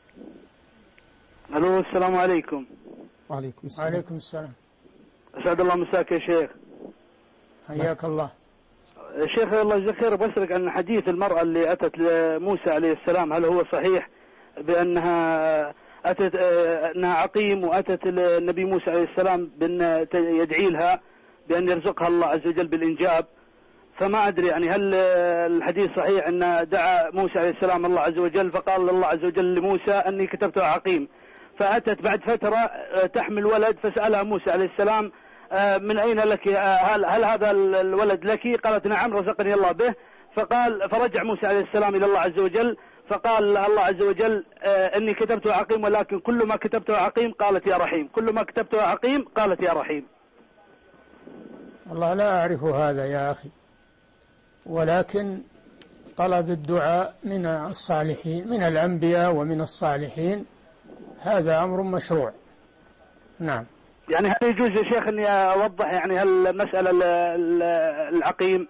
ألو، السلام عليكم. وعليكم السلام. وعليكم السلام. أسعد الله مساك يا شيخ. حياك الله. شيخ الله يجزاك خير، بسألك عن حديث المرأة اللي أتت لموسى عليه السلام، هل هو صحيح بأنها أتت أنها عقيم وأتت للنبي موسى عليه السلام بأن يدعي لها بأن يرزقها الله عز وجل بالإنجاب؟ فما أدري يعني هل الحديث صحيح أن دعا موسى عليه السلام الله عز وجل فقال الله عز وجل لموسى أني كتبتها عقيم، فأتت بعد فترة تحمل ولد، فسألها موسى عليه السلام من أين لك، هل هذا الولد لك؟ قالت نعم رزقني الله به. فرجع موسى عليه السلام إلى الله عز وجل فقال الله عز وجل إني كتبته عقيم، ولكن كل ما كتبته عقيم قالت يا رحيم، كل ما كتبته عقيم قالت يا رحيم. والله لا أعرف هذا يا أخي، ولكن طلب الدعاء من الصالحين من الأنبياء ومن الصالحين هذا أمر مشروع. نعم. يعني هل يجوز يا شيخ أني أوضح يعني هل المسألة العقيم؟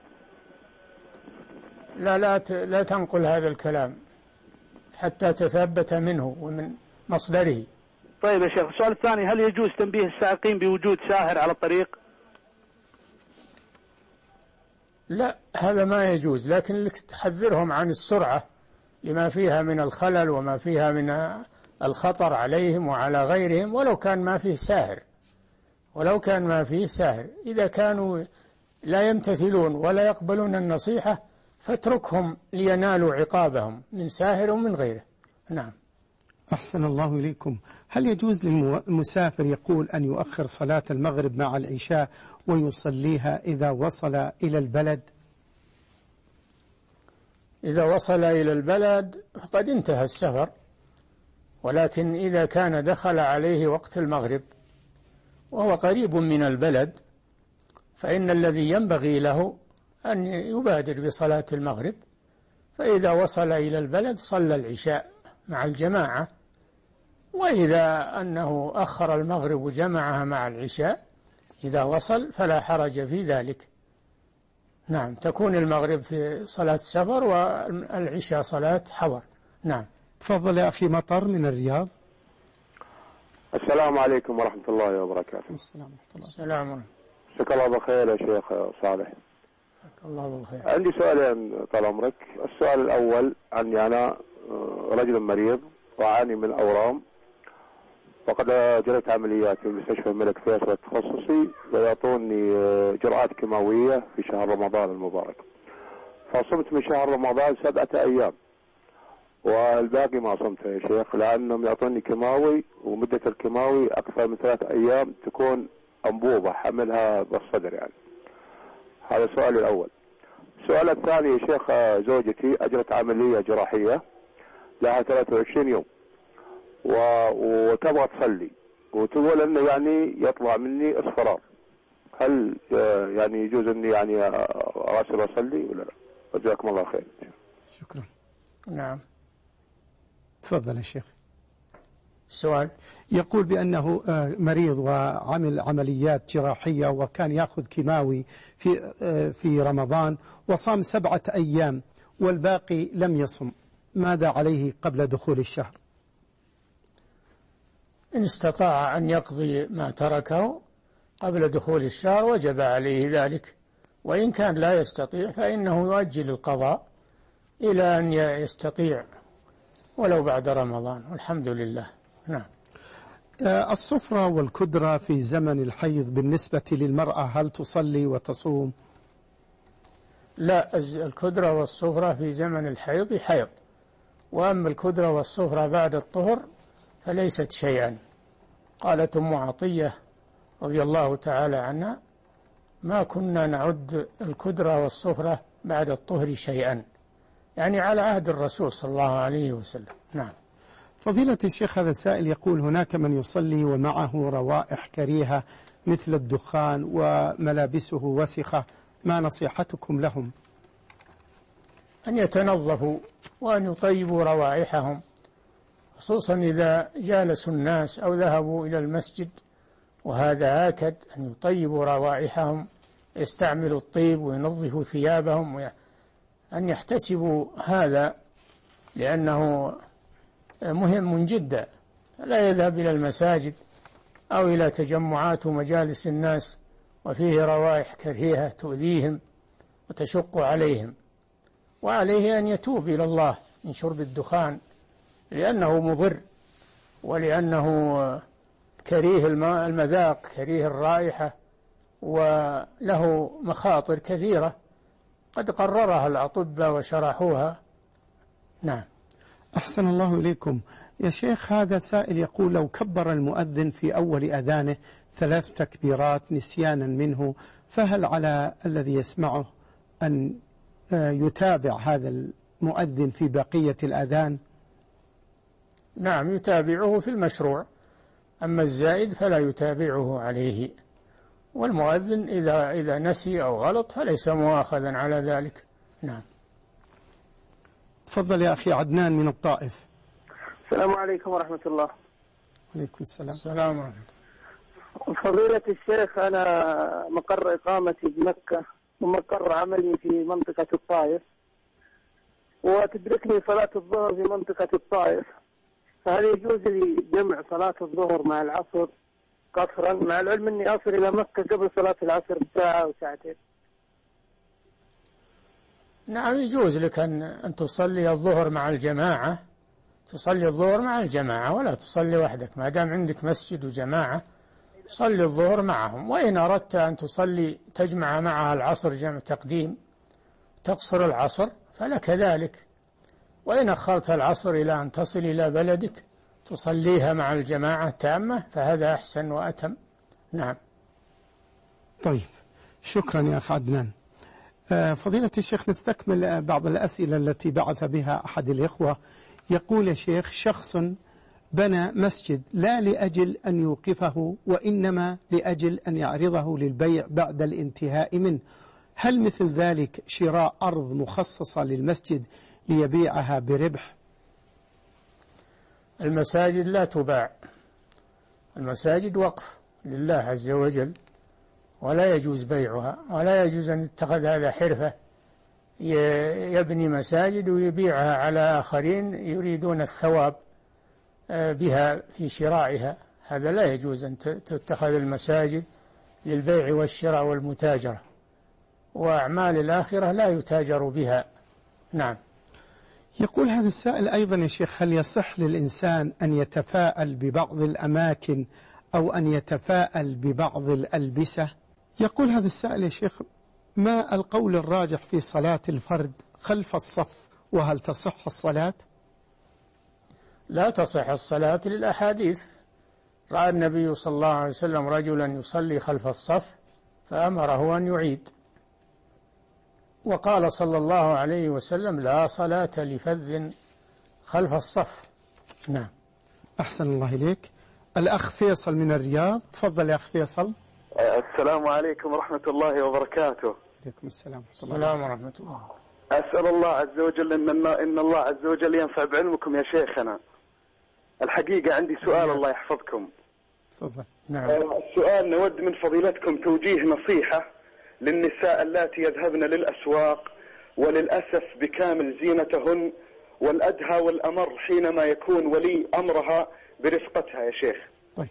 لا تنقل هذا الكلام حتى تثبت منه ومن مصدره. طيب يا شيخ، السؤال الثاني، هل يجوز تنبيه السائقين بوجود ساهر على الطريق؟ لا، هذا ما يجوز، لكن لك تحذرهم عن السرعة لما فيها من الخلل وما فيها من الخطر عليهم وعلى غيرهم، ولو كان ما فيه ساهر، إذا كانوا لا يمتثلون ولا يقبلون النصيحة فاتركهم لينالوا عقابهم من ساهر ومن غيره. نعم. أحسن الله إليكم. هل يجوز للمسافر يقول أن يؤخر صلاة المغرب مع العشاء ويصليها إذا وصل إلى البلد؟ إذا وصل إلى البلد فقد انتهى السفر، ولكن إذا كان دخل عليه وقت المغرب وهو قريب من البلد فإن الذي ينبغي له أن يبادر بصلاة المغرب، فإذا وصل إلى البلد صلى العشاء مع الجماعة، وإذا أنه أخر المغرب وجمعها مع العشاء إذا وصل فلا حرج في ذلك. نعم، تكون المغرب في صلاة سفر والعشاء صلاة حضر. نعم. تفضل يا أخي مطر من الرياض. السلام عليكم ورحمة الله وبركاته. السلام ورحمة الله. السلام ورحمة. شكرا الله بالخير يا شيخ صالح. الله بالخير. عندي سؤالين طال عمرك. السؤال الأول عني أنا رجل مريض وأعاني من أورام، وقد جريت عمليات في مستشفى الملك فيصل التخصصي، ويعطوني جرعات كيماوية في شهر رمضان المبارك، فصمت من شهر رمضان 7 أيام والباقي ما صمته يا شيخ، لأنهم يعطوني كيماوي ومدة الكيماوي أكثر من 3 أيام تكون أنبوبة حملها بالصدر يعني. هذا سؤالي الأول. السؤال الثاني يا شيخ، زوجتي أجرت عملية جراحية لها 23 يوم وتبغى تصلي وتقول انه يعني يطلع مني اصفرار، هل يعني يجوز اني يعني اراسل اصلي ولا لا؟ جزاكم الله خير. شكرا. نعم. تفضل يا شيخ. السؤال يقول بأنه مريض وعمل عمليات جراحية وكان يأخذ كيماوي في رمضان وصام 7 أيام والباقي لم يصم، ماذا عليه قبل دخول الشهر؟ إن استطاع أن يقضي ما تركه قبل دخول الشهر وجب عليه ذلك، وإن كان لا يستطيع فإنه يؤجل القضاء إلى أن يستطيع ولو بعد رمضان، والحمد لله. نعم. الصفرة والكدرة في زمن الحيض بالنسبة للمرأة هل تصلي وتصوم؟ لا، الكدرة والصفرة في زمن الحيض حيض، وأما الكدرة والصفرة بعد الطهر فليست شيئا. قالت أم عطية رضي الله تعالى عنها: ما كنا نعد الكدرة والصفرة بعد الطهر شيئا، يعني على عهد الرسول صلى الله عليه وسلم. نعم. فضيلة الشيخ، هذا السائل يقول: هناك من يصلي ومعه روائح كريهة مثل الدخان وملابسه وسخة، ما نصيحتكم لهم؟ أن يتنظفوا وأن يطيبوا روائحهم، خصوصا إذا جالسوا الناس أو ذهبوا إلى المسجد وهذا آكد أن يطيبوا روائحهم، يستعملوا الطيب وينظفوا ثيابهم، أن يحتسبوا هذا لأنه مهم جدا. لا يذهب إلى المساجد أو إلى تجمعات ومجالس الناس وفيه روائح كريهة تؤذيهم وتشق عليهم، وعليه أن يتوب إلى الله من شرب الدخان لأنه مضر، ولأنه كريه المذاق، كريه الرائحة، وله مخاطر كثيرة قد قررها الأطباء وشرحوها. نعم. أحسن الله إليكم يا شيخ. هذا سائل يقول: لو كبر المؤذن في أول أذانه 3 تكبيرات نسيانا منه، فهل على الذي يسمعه أن يتابع هذا المؤذن في بقية الأذان؟ نعم، يتابعه في المشروع، أما الزائد فلا يتابعه عليه، والمؤذن إذا نسي أو غلط فليس مؤاخذا على ذلك. نعم. تفضل يا أخي عدنان من الطائف. السلام عليكم ورحمة الله. عليكم السلام. السلام ورحمة الله. فضيلة الشيخ، أنا مقر إقامتي بمكة ومقر عملي في منطقة الطائف، وتدركني صلاة الظهر في منطقة الطائف، فهل يجوز لي جمع صلاة الظهر مع العصر قصرا، مع العلم أني أصل إلى مكة قبل صلاة العصر بساعة أو ساعتين؟ نعم، يجوز لك أن تصلي الظهر مع الجماعة، تصلي الظهر مع الجماعة ولا تصلي وحدك، ما دام عندك مسجد وجماعة صلي الظهر معهم. وإن أردت أن تصلي تجمع معها العصر جمع تقديم تقصر العصر فلك ذلك، وإن أخرت العصر إلى أن تصل إلى بلدك تصليها مع الجماعة تامة فهذا أحسن وأتم. نعم. طيب، شكرا يا أخ عدنان. فضيلة الشيخ، نستكمل بعض الأسئلة التي بعث بها أحد الإخوة. يقول يا شيخ: شخص بنى مسجد لا لأجل أن يوقفه وإنما لأجل أن يعرضه للبيع بعد الانتهاء منه، هل مثل ذلك شراء أرض مخصصة للمسجد ليبيعها بربح؟ المساجد لا تباع، المساجد وقف لله عز وجل ولا يجوز بيعها، ولا يجوز أن يتخذ هذا حرفة يبني مساجد ويبيعها على آخرين يريدون الثواب بها في شرائها. هذا لا يجوز أن تتخذ المساجد للبيع والشراء والمتاجرة، وأعمال الآخرة لا يتاجر بها. نعم. يقول هذا السائل أيضا يا شيخ: هل يصح للإنسان أن يتفاءل ببعض الأماكن أو أن يتفاءل ببعض الألبسة؟ يقول هذا السائل يا شيخ: ما القول الراجح في صلاة الفرد خلف الصف، وهل تصح الصلاة؟ لا تصح الصلاة للأحاديث. رأى النبي صلى الله عليه وسلم رجلا يصلي خلف الصف فأمره أن يعيد، وقال صلى الله عليه وسلم: لا صلاة لفذ خلف الصف. نعم. أحسن الله إليك. الأخ فيصل من الرياض، تفضل يا أخ فيصل. السلام عليكم ورحمة الله وبركاته. عليكم السلام. السلام ورحمة الله. أسأل الله عز وجل إن الله عز وجل ينفع بعلمكم يا شيخنا. الحقيقة عندي سؤال، الله يحفظكم. تفضل. نعم. السؤال: نود من فضيلتكم توجيه نصيحة للنساء اللاتي يذهبن للأسواق وللأسف بكامل زينتهن، والأدهى والأمر حينما يكون ولي أمرها برفقتها يا شيخ. طيب،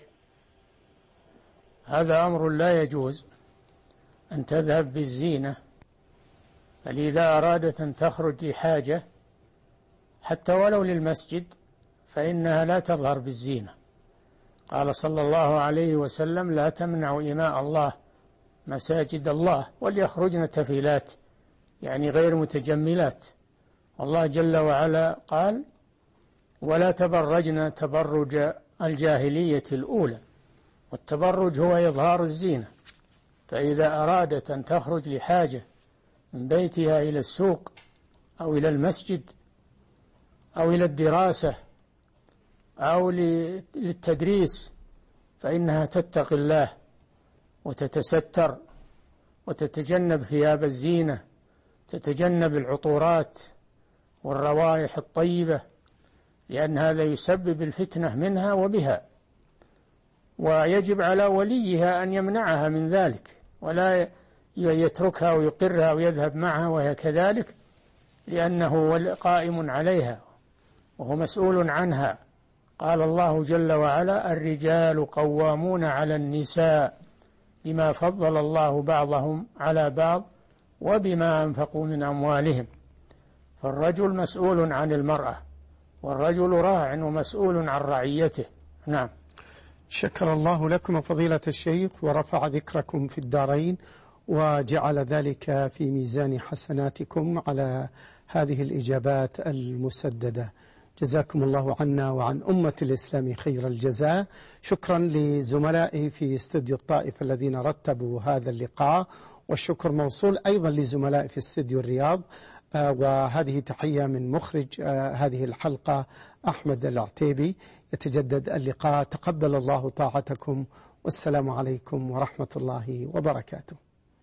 هذا أمر لا يجوز أن تذهب بالزينة، بل إذا أرادت أن تخرج لحاجة حتى ولو للمسجد فإنها لا تظهر بالزينة. قال صلى الله عليه وسلم: لا تمنعوا إماء الله مساجد الله، وليخرجن تفيلات، يعني غير متجملات. والله جل وعلا قال: ولا تبرجن تبرج الجاهلية الأولى، والتبرج هو إظهار الزينة. فإذا أرادت أن تخرج لحاجة من بيتها إلى السوق أو إلى المسجد أو إلى الدراسة أو للتدريس فإنها تتقي الله وتتستر وتتجنب ثياب الزينة، تتجنب العطورات والروائح الطيبة، لأن هذا يسبب الفتنة منها وبها. ويجب على وليها أن يمنعها من ذلك، ولا يتركها ويقرها ويذهب معها وهي كذلك، لأنه قائم عليها وهو مسؤول عنها. قال الله جل وعلا: الرجال قوامون على النساء بما فضل الله بعضهم على بعض وبما أنفقوا من أموالهم. فالرجل مسؤول عن المرأة، والرجل راع ومسؤول عن رعيته. نعم. شكر الله لكم فضيلة الشيخ، ورفع ذكركم في الدارين، وجعل ذلك في ميزان حسناتكم على هذه الإجابات المسددة. جزاكم الله عنا وعن أمة الإسلام خير الجزاء. شكرا لزملائي في استوديو الطائف الذين رتبوا هذا اللقاء، والشكر موصول أيضا لزملائي في استوديو الرياض. وهذه تحية من مخرج هذه الحلقة أحمد العتيبي. يتجدد اللقاء. تقبل الله طاعتكم، والسلام عليكم ورحمة الله وبركاته.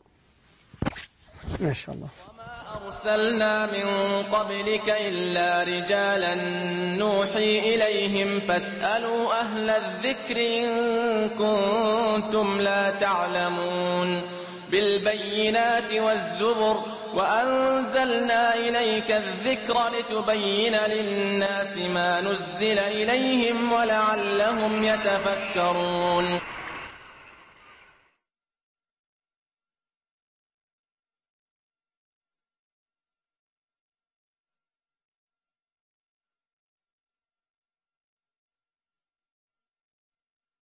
ما شاء الله. وما أرسلنا من قبلك إلا رجالا نوحي إليهم فاسألوا أهل الذكر إن كنتم لا تعلمون. بالبينات والزبر وأنزلنا إليك الذكر لتبين للناس ما نزل إليهم ولعلهم يتفكرون.